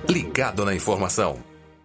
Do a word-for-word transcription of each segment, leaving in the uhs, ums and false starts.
Ligado na informação.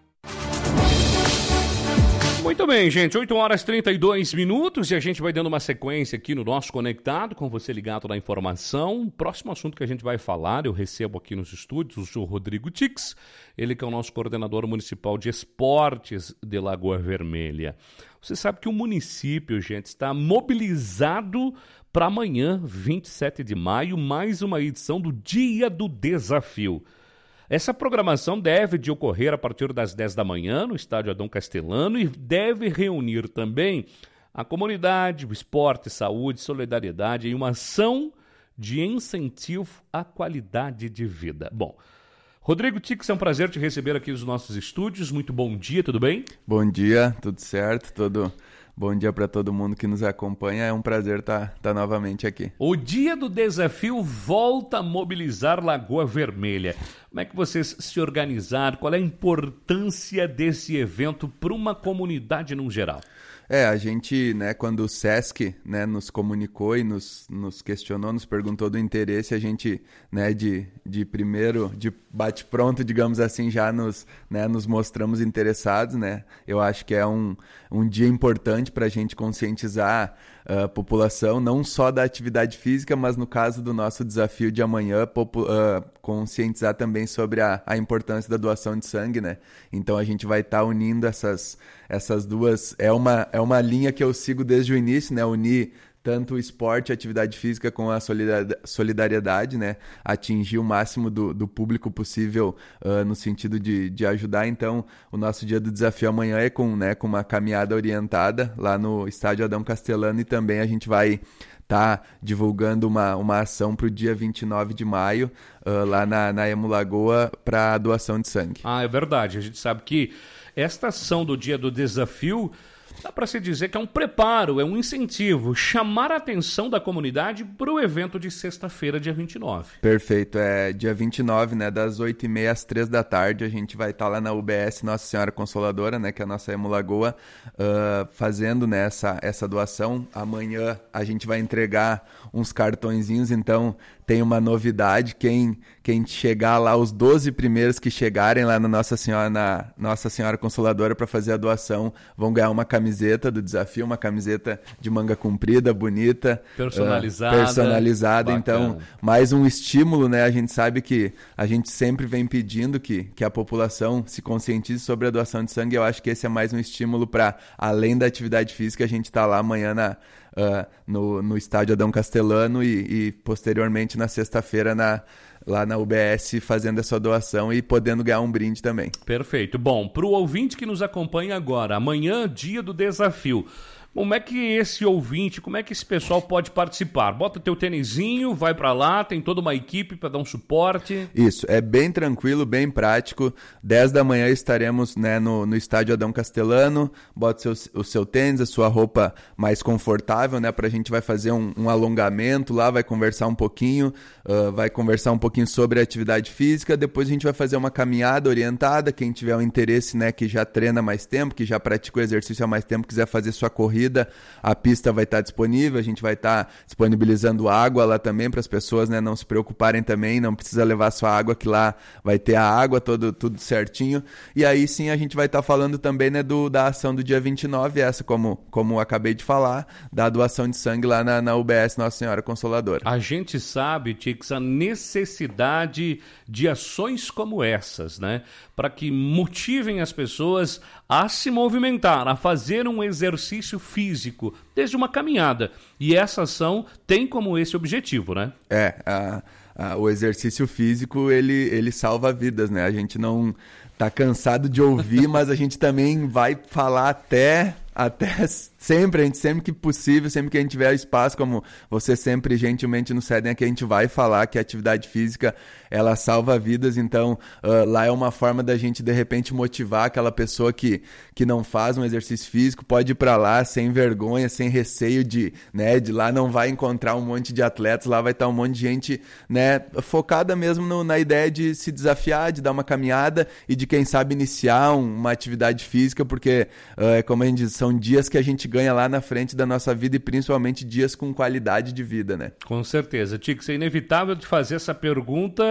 Muito bem, gente, oito horas e trinta e dois minutos e a gente vai dando uma sequência aqui no nosso Conectado, com você ligado na informação. Próximo assunto que a gente vai falar, eu recebo aqui nos estúdios o senhor Rodrigo Tix, ele que é o nosso coordenador municipal de esportes de Lagoa Vermelha. Você sabe que o município, gente, está mobilizado para amanhã, vinte e sete de maio, mais uma edição do Dia do Desafio. Essa programação deve de ocorrer a partir das dez da manhã no estádio Adão Castelano e deve reunir também a comunidade, o esporte, saúde, solidariedade em uma ação de incentivo à qualidade de vida. Bom, Rodrigo Tix, é um prazer te receber aqui nos nossos estúdios. Muito bom dia, tudo bem? Bom dia, tudo certo, tudo... Bom dia para todo mundo que nos acompanha, é um prazer estar tá, tá novamente aqui. O Dia do Desafio volta a mobilizar Lagoa Vermelha. Como é que vocês se organizaram? Qual é a importância desse evento para uma comunidade no geral? É, a gente, né, quando o SESC, né, nos comunicou e nos, nos questionou, nos perguntou do interesse, a gente, né, de, de primeiro, de bate-pronto, digamos assim, já nos, né, nos mostramos interessados, né? Eu acho que é um, um dia importante para a gente conscientizar a população, não só da atividade física, mas no caso do nosso desafio de amanhã, popu- uh, conscientizar também sobre a, a importância da doação de sangue, né? Então a gente vai estar tá unindo essas, essas duas, é uma, é uma linha que eu sigo desde o início, né? Unir tanto o esporte, a atividade física com a solidariedade, né? Atingir o máximo do, do público possível uh, no sentido de, de ajudar. Então, o nosso dia do desafio amanhã é com, né, com uma caminhada orientada lá no estádio Adão Castelano e também a gente vai estar tá divulgando uma, uma ação para o dia vinte e nove de maio uh, lá na, na Emo Lagoa para doação de sangue. Ah, é verdade. A gente sabe que esta ação do dia do desafio dá para se dizer que é um preparo, é um incentivo, chamar a atenção da comunidade para o evento de sexta-feira, dia vinte e nove. Perfeito, é dia vinte e nove, né, das oito e meia às três da tarde, a gente vai estar tá lá na U B S Nossa Senhora Consoladora, né, que é a nossa Emo Lagoa, uh, fazendo, né, essa, essa doação. Amanhã a gente vai entregar uns cartõezinhos, então tem uma novidade, quem, quem chegar lá, os doze primeiros que chegarem lá na Nossa Senhora, na Nossa Senhora Consoladora para fazer a doação, vão ganhar uma camiseta do desafio, uma camiseta de manga comprida, bonita, personalizada, uh, personalizada. Então, mais um estímulo, né? A gente sabe que a gente sempre vem pedindo que, que a população se conscientize sobre a doação de sangue. Eu acho que esse é mais um estímulo para, além da atividade física, a gente tá lá amanhã na Uh, no, no estádio Adão Castelano e, e posteriormente na sexta-feira na, lá na U B S fazendo essa doação e podendo ganhar um brinde também. Perfeito. Bom, para o ouvinte que nos acompanha agora, amanhã, dia do desafio. Como é que esse ouvinte, como é que esse pessoal pode participar? Bota teu tênisinho, vai pra lá, tem toda uma equipe para dar um suporte. Isso, é bem tranquilo, bem prático. dez da manhã estaremos, né, no, no estádio Adão Castelano. Bota seu, o seu tênis, a sua roupa mais confortável, né? Pra gente vai fazer um, um alongamento lá, vai conversar um pouquinho, uh, vai conversar um pouquinho sobre a atividade física. Depois a gente vai fazer uma caminhada orientada. Quem tiver um interesse, né, que já treina mais tempo, que já pratica o exercício há mais tempo, quiser fazer sua corrida, a pista vai estar disponível, a gente vai estar disponibilizando água lá também para as pessoas, né, não se preocuparem também, não precisa levar sua água, que lá vai ter a água, todo, tudo certinho. E aí sim a gente vai estar falando também, né, do, da ação do dia vinte e nove, essa como, como acabei de falar, da doação de sangue lá na, na U B S Nossa Senhora Consoladora. A gente sabe, Tix, a necessidade de ações como essas, né, para que motivem as pessoas a se movimentar, a fazer um exercício físico, desde uma caminhada. E essa ação tem como esse objetivo, né? É, a, a, o exercício físico, ele, ele salva vidas, né? A gente não tá cansado de ouvir, mas a gente também vai falar até... Até sempre, a gente sempre que possível, sempre que a gente tiver espaço, como você sempre gentilmente nos cedem aqui, a gente vai falar que a atividade física, ela salva vidas. Então uh, lá é uma forma da gente de repente motivar aquela pessoa que, que não faz um exercício físico, pode ir para lá sem vergonha, sem receio de, né, de lá não vai encontrar um monte de atletas, lá vai estar um monte de gente, né, focada mesmo no, na ideia de se desafiar, de dar uma caminhada e de quem sabe iniciar um, uma atividade física, porque uh, é como a gente diz, são dias que a gente ganha lá na frente da nossa vida e principalmente dias com qualidade de vida, né? Com certeza. Tix, é inevitável de fazer essa pergunta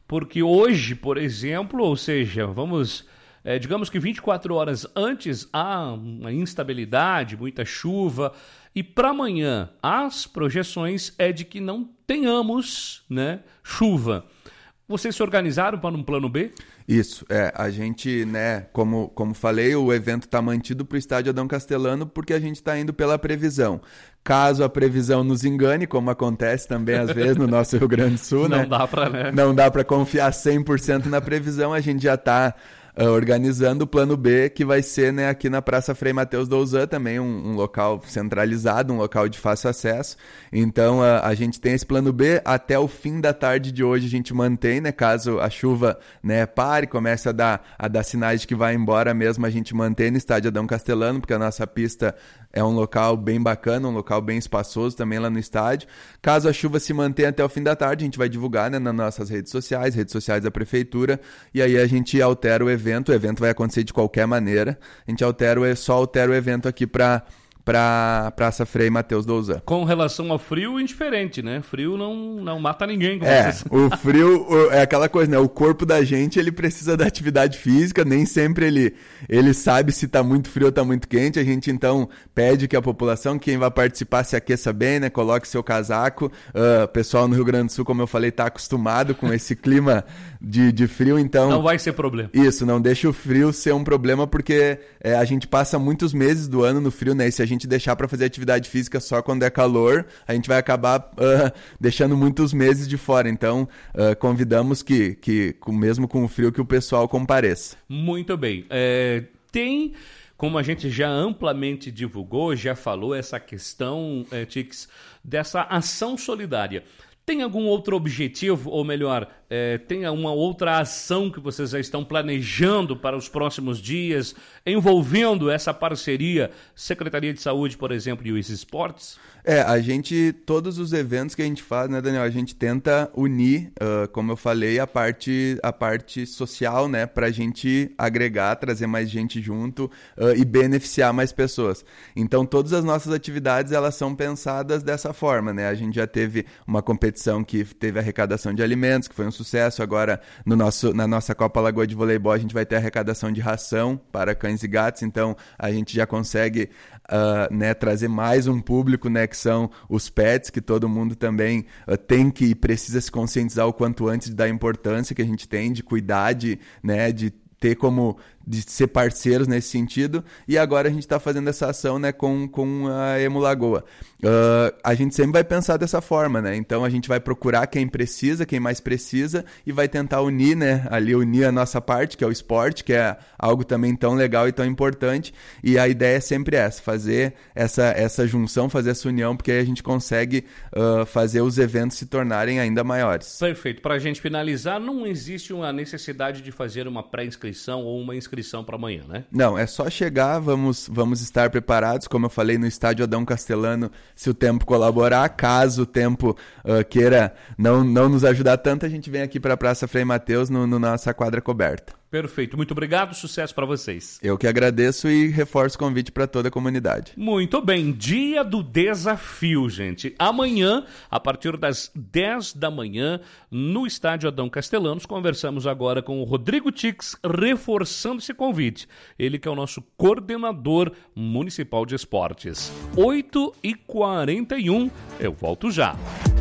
porque hoje, por exemplo, ou seja, vamos, é, digamos que vinte e quatro horas antes há uma instabilidade, muita chuva, e para amanhã as projeções é de que não tenhamos, né, chuva. Vocês se organizaram para um plano B? Isso, é, a gente, né, como, como falei, o evento está mantido para o estádio Adão Castelano porque a gente está indo pela previsão. Caso a previsão nos engane, como acontece também às vezes no nosso Rio Grande do Sul, não né? Dá pra, né? Não dá para confiar cem por cento na previsão, a gente já está uh, organizando o plano B, que vai ser, né, aqui na Praça Frei Mateus Douzan, também um, um local centralizado, um local de fácil acesso. Então uh, a gente tem esse plano B, até o fim da tarde de hoje a gente mantém, né, caso a chuva, né, pare, comece a dar, a dar sinais de que vai embora mesmo, a gente mantém no estádio Adão Castelano, porque a nossa pista é um local bem bacana, um local bem espaçoso também lá no estádio. Caso a chuva se mantenha até o fim da tarde, a gente vai divulgar, né, nas nossas redes sociais, redes sociais da prefeitura, e aí a gente altera o evento, o evento vai acontecer de qualquer maneira, a gente altera, só altera o evento aqui para para Praça Frei Mateus Douzan. Com relação ao frio, indiferente, né? Frio não, não mata ninguém. Como é, vocês... o frio o, é aquela coisa, né? O corpo da gente, ele precisa da atividade física, nem sempre ele, ele sabe se tá muito frio ou tá muito quente. A gente, então, pede que a população, quem vai participar, se aqueça bem, né? Coloque seu casaco. O uh, pessoal no Rio Grande do Sul, como eu falei, tá acostumado com esse clima de, de frio, então... Não vai ser problema. Isso, não deixa o frio ser um problema, porque é, a gente passa muitos meses do ano no frio, né? E se a gente deixar para fazer atividade física só quando é calor, a gente vai acabar uh, deixando muitos meses de fora. Então, uh, convidamos que, que, mesmo com o frio, que o pessoal compareça. Muito bem. É, tem, como a gente já amplamente divulgou, já falou, essa questão, é, Tix, dessa ação solidária. Tem algum outro objetivo, ou melhor, é, tem uma outra ação que vocês já estão planejando para os próximos dias, envolvendo essa parceria, Secretaria de Saúde, por exemplo, e os esportes? É, a gente, todos os eventos que a gente faz, né, Daniel, a gente tenta unir, uh, como eu falei, a parte, a parte social, né, pra gente agregar, trazer mais gente junto uh, e beneficiar mais pessoas. Então, todas as nossas atividades, elas são pensadas dessa forma, né, a gente já teve uma competição que teve arrecadação de alimentos, que foi um sucesso, agora no nosso, na nossa Copa Lagoa de Voleibol a gente vai ter arrecadação de ração para cães e gatos, então a gente já consegue uh, né, trazer mais um público, né, que são os pets, que todo mundo também uh, tem que e precisa se conscientizar o quanto antes da importância que a gente tem de cuidar, de, né, de ter como de ser parceiros nesse sentido, e agora a gente está fazendo essa ação, né, com, com a Emo Lagoa. Uh, a gente sempre vai pensar dessa forma, né, então a gente vai procurar quem precisa, quem mais precisa, e vai tentar unir, né, ali unir a nossa parte, que é o esporte, que é algo também tão legal e tão importante, e a ideia é sempre essa, fazer essa, essa junção, fazer essa união, porque aí a gente consegue uh, fazer os eventos se tornarem ainda maiores. Perfeito. Para a gente finalizar, não existe uma necessidade de fazer uma pré-inscrição ou uma inscrição para amanhã, né? Não, é só chegar, vamos, vamos estar preparados, como eu falei, no estádio Adão Castelano, se o tempo colaborar. Caso o tempo uh, queira não, não nos ajudar tanto, a gente vem aqui para a Praça Frei Mateus, no, no nossa quadra coberta. Perfeito, muito obrigado, sucesso para vocês. Eu que agradeço e reforço o convite para toda a comunidade. Muito bem, dia do desafio, gente. Amanhã, a partir das dez da manhã, no estádio Adão Castelano, conversamos agora com o Rodrigo Tix, reforçando esse convite. Ele que é o nosso coordenador municipal de esportes. oito e quarenta e um, eu volto já.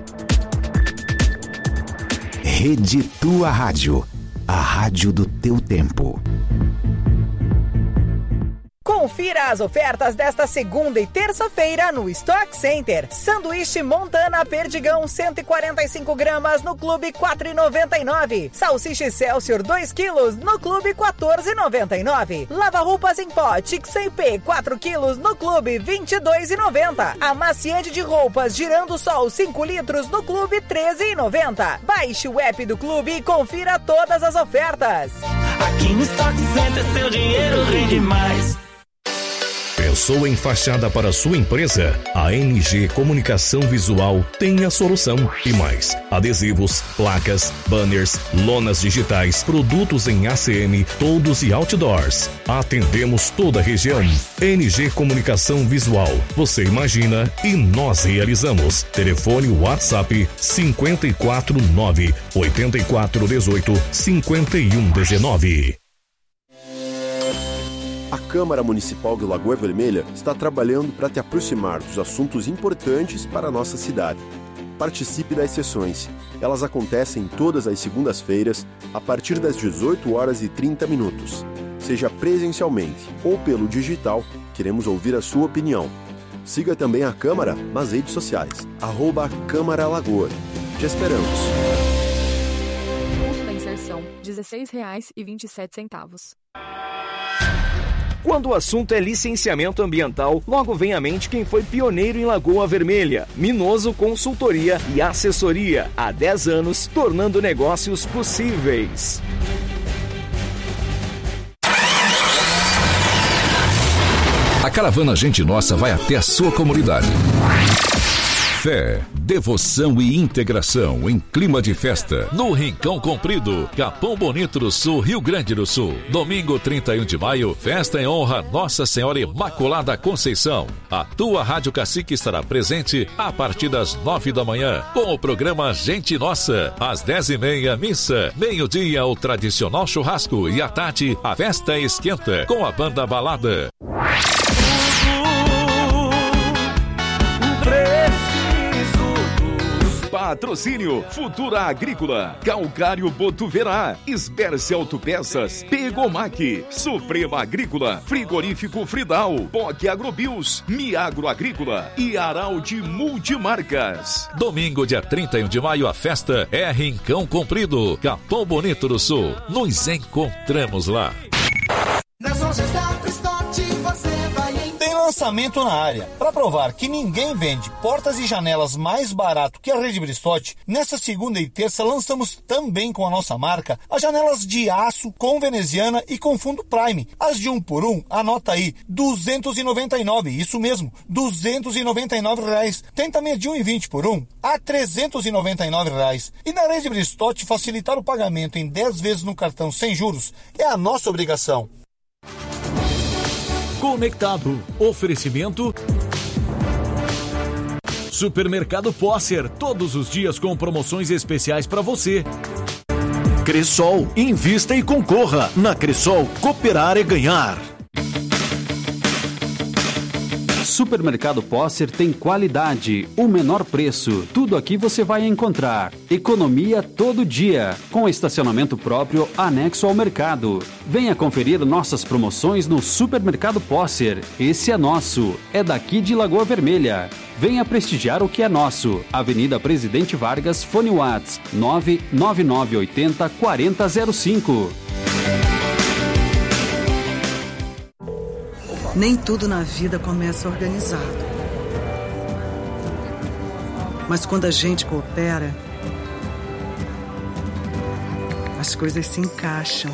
Rede Tua Rádio. A rádio do teu tempo. Confira as ofertas desta segunda e terça-feira no Stock Center. Sanduíche Montana Perdigão cento e quarenta e cinco gramas no Clube quatro reais e noventa e nove centavos. Salsicha Excelsior dois quilos no Clube quatorze reais e noventa e nove centavos. Lava-roupas em pó Tixay P quatro quilos no Clube vinte e dois reais e noventa centavos. Amaciante de roupas Girando Sol cinco litros no Clube treze reais e noventa centavos. Baixe o app do Clube e confira todas as ofertas. Aqui no Stock Center seu dinheiro rende mais. Pensou em fachada para sua empresa? A N G Comunicação Visual tem a solução. E mais, adesivos, placas, banners, lonas digitais, produtos em A C M, toldos e outdoors. Atendemos toda a região. N G Comunicação Visual. Você imagina e nós realizamos. Telefone WhatsApp cinco quatro nove, oito quatro um oito, cinco um um nove. A Câmara Municipal de Lagoa Vermelha está trabalhando para te aproximar dos assuntos importantes para a nossa cidade. Participe das sessões. Elas acontecem todas as segundas-feiras, a partir das dezoito horas e trinta minutos. Seja presencialmente ou pelo digital, queremos ouvir a sua opinião. Siga também a Câmara nas redes sociais. Arroba Câmara Lagoa. Te esperamos. Custo da inserção, dezesseis reais e vinte e sete centavos. Quando o assunto é licenciamento ambiental, logo vem à mente quem foi pioneiro em Lagoa Vermelha. Minoso Consultoria e Assessoria. Há dez anos, tornando negócios possíveis. A caravana Gente Nossa vai até a sua comunidade. Fé, devoção e integração em clima de festa. No Rincão Comprido, Capão Bonito do Sul, Rio Grande do Sul. Domingo trinta e um de maio, festa em honra Nossa Senhora Imaculada Conceição. A tua Rádio Cacique estará presente a partir das nove da manhã, com o programa Gente Nossa. Às dez e meia, missa. Meio-dia, o tradicional churrasco. E à tarde, a festa esquenta com a banda Balada. Patrocínio Futura Agrícola, Calcário Botuverá, Esberce Autopeças, Pegomac, Suprema Agrícola, Frigorífico Fridal, Poc Agrobios, Miagro Agrícola e Araldi Multimarcas. Domingo, dia trinta e um de maio, a festa é Rincão Comprido, Capão Bonito do Sul. Nos encontramos lá. Nas lojas da Pristote você vai em... Tem lançamento na área. Para provar que ninguém vende portas e janelas mais barato que a Rede Bristotti, nessa segunda e terça lançamos também com a nossa marca as janelas de aço com veneziana e com fundo Prime. As de um por um, anota aí, duzentos e noventa e nove, isso mesmo, duzentos e noventa e nove reais. Tem também de um e vinte por um, a trezentos e noventa e nove reais. E na Rede Bristotti, facilitar o pagamento em dez vezes no cartão sem juros é a nossa obrigação. Conectado. Oferecimento Supermercado Posser, todos os dias com promoções especiais para você. Cressol, invista e concorra. Na Cressol, cooperar é ganhar. Supermercado Posser tem qualidade, o menor preço. Tudo aqui você vai encontrar. Economia todo dia, com estacionamento próprio anexo ao mercado. Venha conferir nossas promoções no Supermercado Posser. Esse é nosso, é daqui de Lagoa Vermelha. Venha prestigiar o que é nosso. Avenida Presidente Vargas, Fone Whats nove nove nove oito zero, quatro zero zero cinco. Nem tudo na vida começa organizado. Mas quando a gente coopera, as coisas se encaixam.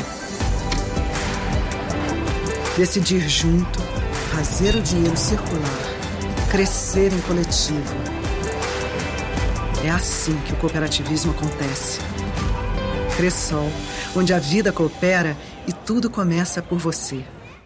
Decidir junto, fazer o dinheiro circular, crescer em coletivo. É assim que o cooperativismo acontece. Cressol, onde a vida coopera e tudo começa por você.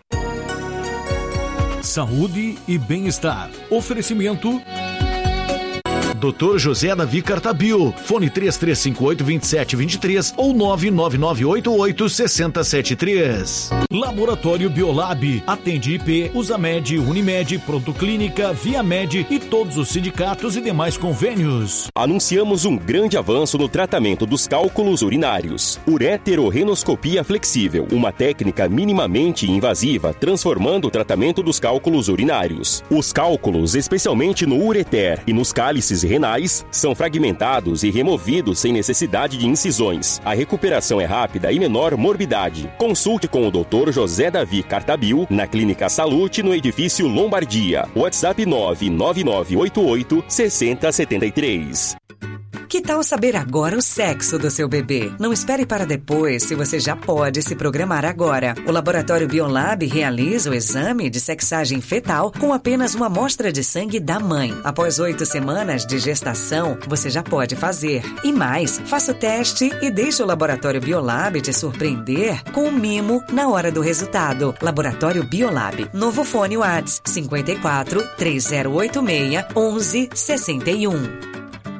Saúde e bem-estar. Oferecimento doutor José Davi Cartabio. Fone três três cinco oito, dois sete dois três ou nove nove nove oito oito, seis zero sete três. Laboratório Biolab. Atende I P, Usamed, Unimed, Pronto Clínica, Viamed e todos os sindicatos e demais convênios. Anunciamos um grande avanço no tratamento dos cálculos urinários. Ureterorrenoscopia flexível, uma técnica minimamente invasiva, transformando o tratamento dos cálculos urinários. Os cálculos, especialmente no ureter e nos cálices renais, são fragmentados e removidos sem necessidade de incisões. A recuperação é rápida e menor morbidade. Consulte com o doutor José Davi Cartabio na Clínica Salute, no edifício Lombardia. WhatsApp nove nove nove oito oito, seis zero sete três. Que tal saber agora o sexo do seu bebê? Não espere para depois, se você já pode se programar agora. O Laboratório Biolab realiza o exame de sexagem fetal com apenas uma amostra de sangue da mãe. Após oito semanas de gestação, você já pode fazer. E mais, faça o teste e deixe o Laboratório Biolab te surpreender com um mimo na hora do resultado. Laboratório Biolab. Novo fone Whats cinquenta e quatro, três zero oito seis, onze sessenta e um.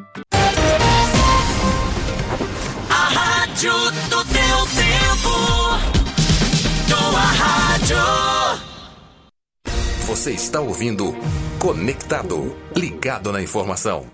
Rádio do teu tempo. Tua rádio. Você está ouvindo Conectado, ligado na informação.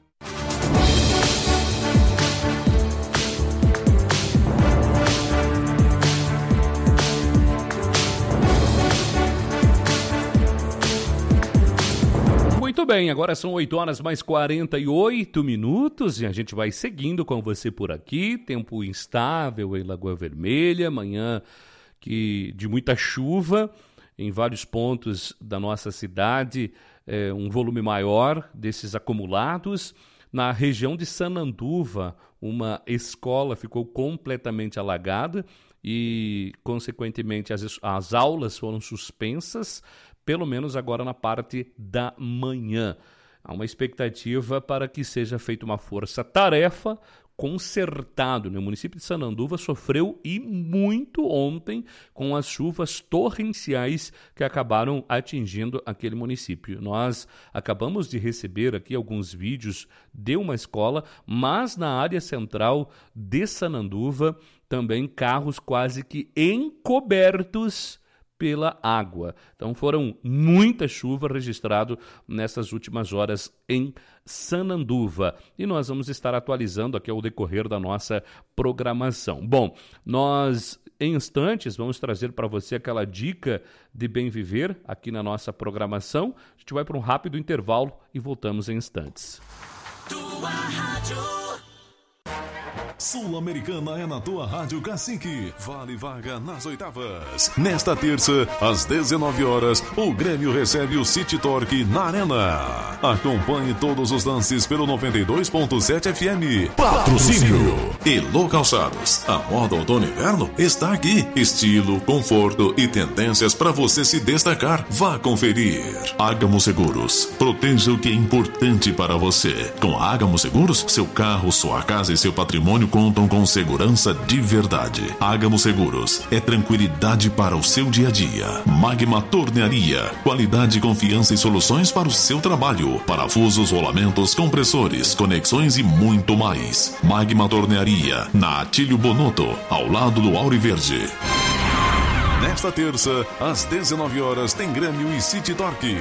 Muito bem, agora são oito horas mais quarenta e oito minutos e a gente vai seguindo com você por aqui. Tempo instável em Lagoa Vermelha, manhã que, de muita chuva em vários pontos da nossa cidade, é, um volume maior desses acumulados. Na região de Sananduva, uma escola ficou completamente alagada e, consequentemente, as, as aulas foram suspensas, pelo menos agora na parte da manhã. Há uma expectativa para que seja feita uma força-tarefa consertado. O município de Sananduva sofreu e muito ontem com as chuvas torrenciais que acabaram atingindo aquele município. Nós acabamos de receber aqui alguns vídeos de uma escola, mas na área central de Sananduva também carros quase que encobertos pela água. Então foram muita chuva registrado nessas últimas horas em Sananduva. E nós vamos estar atualizando aqui ao decorrer da nossa programação. Bom, nós em instantes vamos trazer para você aquela dica de bem viver aqui na nossa programação. A gente vai para um rápido intervalo e voltamos em instantes. Tua rádio. Sul-Americana é na tua Rádio Cacique. Vale vaga nas oitavas. Nesta terça, às dezenove horas, o Grêmio recebe o City Torque na Arena. Acompanhe todos os lances pelo noventa e dois ponto sete F M. Patrocínio. Elo Calçados. A moda outono e inverno está aqui. Estilo, conforto e tendências para você se destacar. Vá conferir. Ágamo Seguros. Proteja o que é importante para você. Com a Ágamo Seguros, seu carro, sua casa e seu patrimônio contam com segurança de verdade. Ágamo Seguros é tranquilidade para o seu dia a dia. Magma Tornearia, qualidade, confiança e soluções para o seu trabalho. Parafusos, rolamentos, compressores, conexões e muito mais. Magma Tornearia, na Atílio Bonotto, ao lado do Auriverde. Nesta terça, às dezenove horas, tem Grêmio e City Torque.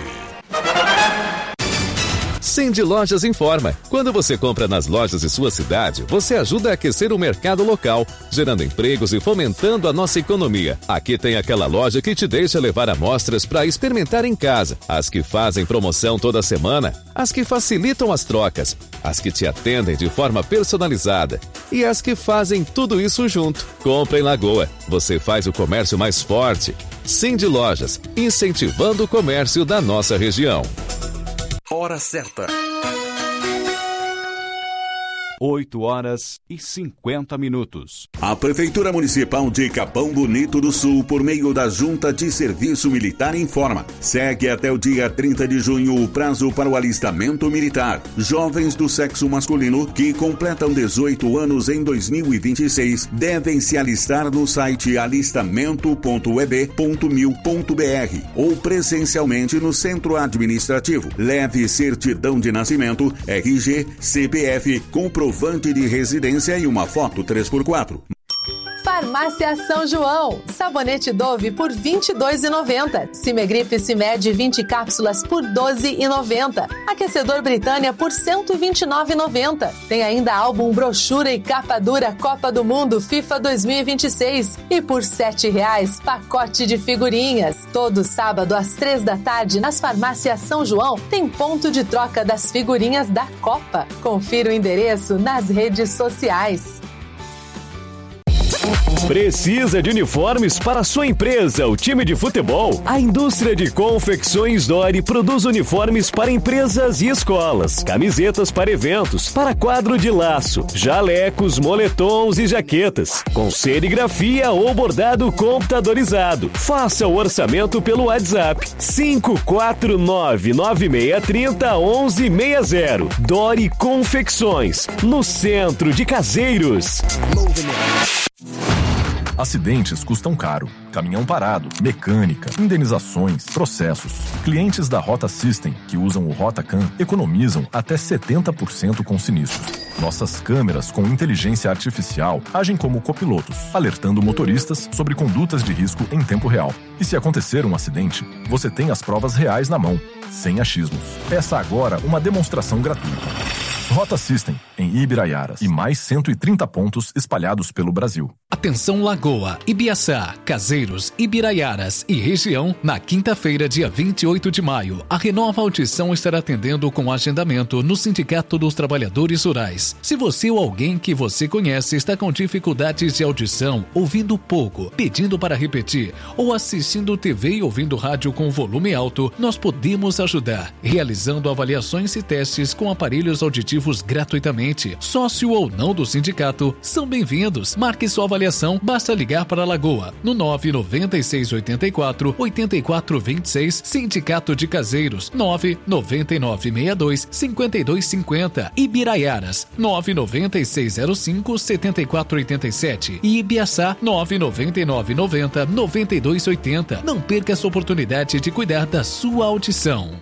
Cindy Lojas informa. Quando você compra nas lojas de sua cidade, você ajuda a aquecer o mercado local, gerando empregos e fomentando a nossa economia. Aqui tem aquela loja que te deixa levar amostras para experimentar em casa, as que fazem promoção toda semana, as que facilitam as trocas, as que te atendem de forma personalizada e as que fazem tudo isso junto. Compra em Lagoa. Você faz o comércio mais forte. Cindy Lojas, incentivando o comércio da nossa região. Hora certa. oito horas e cinquenta minutos. A Prefeitura Municipal de Capão Bonito do Sul, por meio da Junta de Serviço Militar, informa: segue até o dia trinta de junho o prazo para o alistamento militar. Jovens do sexo masculino que completam dezoito anos em dois mil e vinte e seis devem se alistar no site alistamento ponto e b ponto mil ponto b r ou presencialmente no centro administrativo. Leve certidão de nascimento, R G, C P F, comprovante de residência e uma foto três por quatro. Farmácia São João. Sabonete Dove por vinte e dois reais e noventa centavos. Cimegripe Cimed vinte cápsulas por doze reais e noventa centavos. Aquecedor Britânia por cento e vinte e nove reais e noventa centavos. Tem ainda álbum, brochura e capa dura Copa do Mundo FIFA dois mil e vinte e seis. E por sete reais, pacote de figurinhas. Todo sábado às três da tarde nas Farmácias São João tem ponto de troca das figurinhas da Copa. Confira o endereço nas redes sociais. Precisa de uniformes para sua empresa, o time de futebol? A indústria de confecções Dori produz uniformes para empresas e escolas, camisetas para eventos, para quadro de laço, jalecos, moletons e jaquetas, com serigrafia ou bordado computadorizado. Faça o orçamento pelo WhatsApp cinco quatro nove, nove seis três zero, onze seis zero. Dori Confecções, no centro de Caseiros. Acidentes custam caro. Caminhão parado, mecânica, indenizações, processos. Clientes da Rota System, que usam o RotaCam, economizam até setenta por cento com sinistros. Nossas câmeras com inteligência artificial agem como copilotos, alertando motoristas sobre condutas de risco em tempo real. E se acontecer um acidente, você tem as provas reais na mão, sem achismos. Peça agora uma demonstração gratuita. Rota System, em Ibiraiaras, e mais cento e trinta pontos espalhados pelo Brasil. Atenção Lagoa, Ibiaçá, Caseiros, Ibiraiaras e região, na quinta-feira, dia vinte e oito de maio, a Renova Audição estará atendendo com agendamento no Sindicato dos Trabalhadores Rurais. Se você ou alguém que você conhece está com dificuldades de audição, ouvindo pouco, pedindo para repetir, ou assistindo T V e ouvindo rádio com volume alto, nós podemos ajudar, realizando avaliações e testes com aparelhos auditivos gratuitamente. Sócio ou não do sindicato, são bem-vindos. Marque sua avaliação, basta ligar para a Lagoa, no nove nove seis oito quatro, oito quatro dois seis, Sindicato de Caseiros, nove nove nove seis dois, cinco dois cinco zero, Ibiraiaras, nove nove seis zero cinco, sete quatro oito sete e Ibiaçá, nove nove nove nove zero, nove dois oito zero. Não perca essa oportunidade de cuidar da sua audição.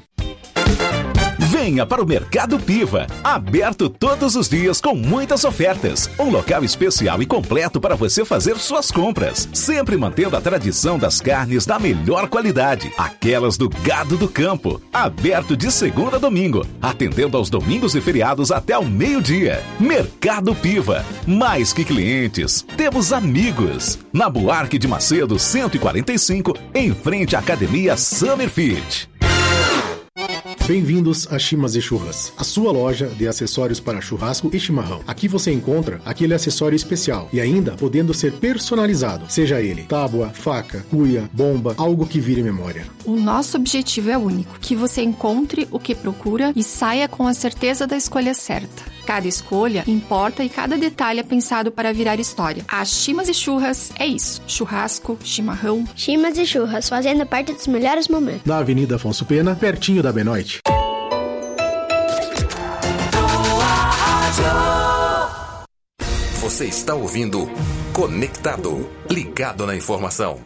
Venha para o Mercado Piva, aberto todos os dias com muitas ofertas. Um local especial e completo para você fazer suas compras, sempre mantendo a tradição das carnes da melhor qualidade, aquelas do gado do campo. Aberto de segunda a domingo, atendendo aos domingos e feriados até ao meio-dia. Mercado Piva, mais que clientes, temos amigos. Na Buarque de Macedo cento e quarenta e cinco, em frente à Academia Summer Fit. Bem-vindos a Chimas e Churras, a sua loja de acessórios para churrasco e chimarrão. Aqui você encontra aquele acessório especial e ainda podendo ser personalizado, seja ele tábua, faca, cuia, bomba, algo que vire memória. O nosso objetivo é único, que você encontre o que procura e saia com a certeza da escolha certa. Cada escolha importa e cada detalhe é pensado para virar história. A Chimas e Churras é isso. Churrasco, chimarrão. Chimas e Churras, fazendo parte dos melhores momentos. Na Avenida Afonso Pena, pertinho da Benoite. Você está ouvindo Conectado, ligado na informação.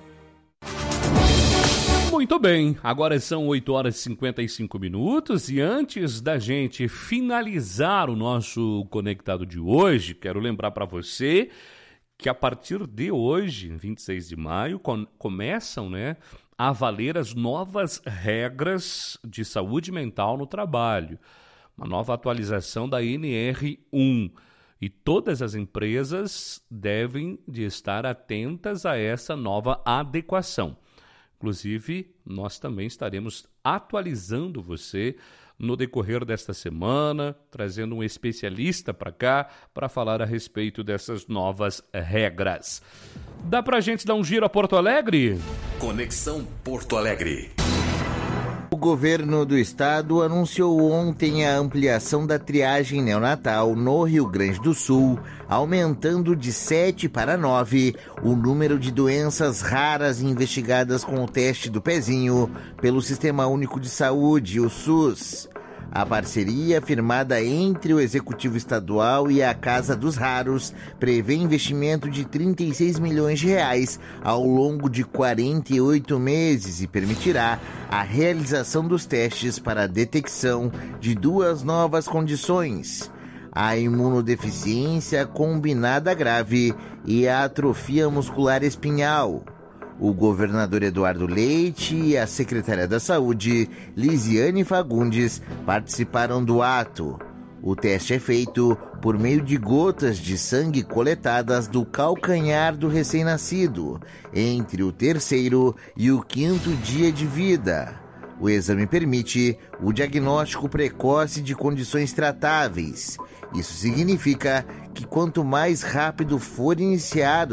Muito bem, agora são oito horas e cinquenta e cinco minutos e antes da gente finalizar o nosso Conectado de hoje, quero lembrar para você que a partir de hoje, vinte e seis de maio, com, começam, né, a valer as novas regras de saúde mental no trabalho. Uma nova atualização da N R um. E todas as empresas devem de estar atentas a essa nova adequação. Inclusive, nós também estaremos atualizando você no decorrer desta semana, trazendo um especialista para cá para falar a respeito dessas novas regras. Dá para a gente dar um giro a Porto Alegre? Conexão Porto Alegre. O governo do estado anunciou ontem a ampliação da triagem neonatal no Rio Grande do Sul, aumentando de sete para nove o número de doenças raras investigadas com o teste do pezinho pelo Sistema Único de Saúde, o SUS. A parceria firmada entre o Executivo Estadual e a Casa dos Raros prevê investimento de trinta e seis milhões de reais ao longo de quarenta e oito meses e permitirá a realização dos testes para a detecção de duas novas condições: a imunodeficiência combinada grave e a atrofia muscular espinhal. O governador Eduardo Leite e a secretária da Saúde, Lisiane Fagundes, participaram do ato. O teste é feito por meio de gotas de sangue coletadas do calcanhar do recém-nascido, entre o terceiro e o quinto dia de vida. O exame permite o diagnóstico precoce de condições tratáveis. Isso significa que quanto mais rápido for iniciado